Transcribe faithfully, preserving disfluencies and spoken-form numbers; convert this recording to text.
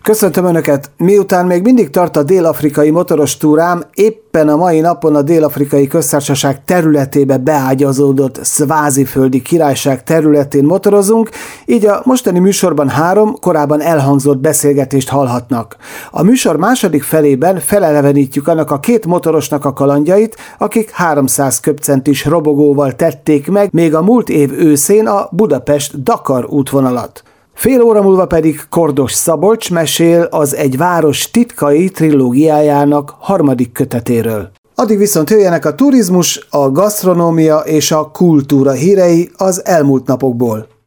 Köszöntöm Önöket! Miután még mindig tart a dél-afrikai motoros túrám, éppen a mai napon a Dél-Afrikai Köztársaság területébe beágyazódott Szváziföldi Királyság területén motorozunk, így a mostani műsorban három korábban elhangzott beszélgetést hallhatnak. A műsor második felében felelevenítjük annak a két motorosnak a kalandjait, akik háromszáz köbcentis robogóval tették meg még a múlt év őszén a Budapest-Dakar útvonalat. Fél óra múlva pedig Kordos Szabolcs mesél az Egy város titkai trilógiájának harmadik kötetéről. Addig viszont jöjjenek a turizmus, a gasztronómia és a kultúra hírei az elmúlt napokból.